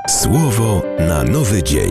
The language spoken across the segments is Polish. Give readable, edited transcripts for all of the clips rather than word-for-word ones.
Słowo na nowy dzień.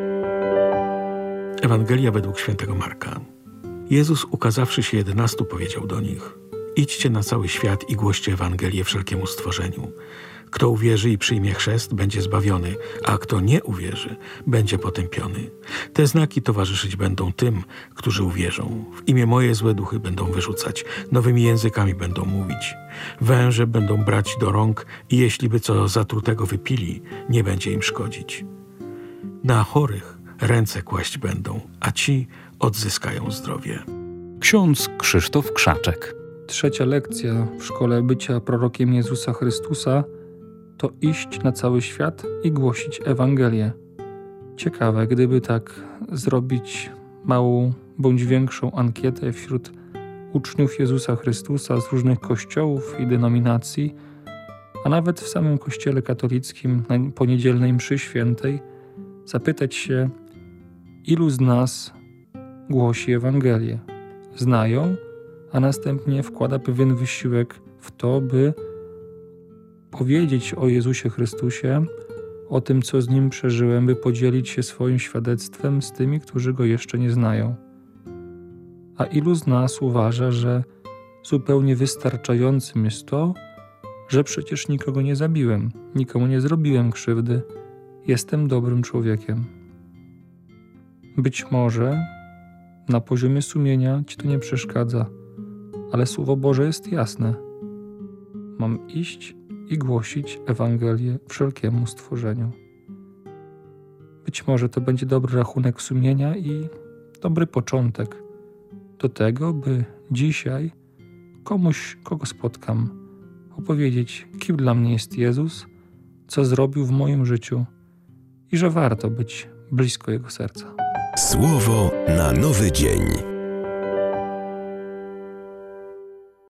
Ewangelia według świętego Marka. Jezus, ukazawszy się 11, powiedział do nich: idźcie na cały świat i głoście Ewangelię wszelkiemu stworzeniu. Kto uwierzy i przyjmie chrzest, będzie zbawiony, a kto nie uwierzy, będzie potępiony. Te znaki towarzyszyć będą tym, którzy uwierzą. W imię moje złe duchy będą wyrzucać, nowymi językami będą mówić. Węże będą brać do rąk i jeśli by co zatrutego wypili, nie będzie im szkodzić. Na chorych ręce kłaść będą, a ci odzyskają zdrowie. Ksiądz Krzysztof Krzaczek. Trzecia lekcja w szkole bycia prorokiem Jezusa Chrystusa to iść na cały świat i głosić Ewangelię. Ciekawe, gdyby tak zrobić małą bądź większą ankietę wśród uczniów Jezusa Chrystusa z różnych kościołów i denominacji, a nawet w samym kościele katolickim na poniedzielnej mszy świętej, zapytać się, ilu z nas głosi Ewangelię, znają, a następnie wkłada pewien wysiłek w to, by powiedzieć o Jezusie Chrystusie, o tym, co z Nim przeżyłem, by podzielić się swoim świadectwem z tymi, którzy Go jeszcze nie znają. A ilu z nas uważa, że zupełnie wystarczającym jest to, że przecież nikogo nie zabiłem, nikomu nie zrobiłem krzywdy, jestem dobrym człowiekiem. Być może na poziomie sumienia Ci to nie przeszkadza, ale Słowo Boże jest jasne. Mam iść i głosić Ewangelię wszelkiemu stworzeniu. Być może to będzie dobry rachunek sumienia i dobry początek do tego, by dzisiaj komuś, kogo spotkam, opowiedzieć, kim dla mnie jest Jezus, co zrobił w moim życiu i że warto być blisko Jego serca. Słowo na nowy dzień.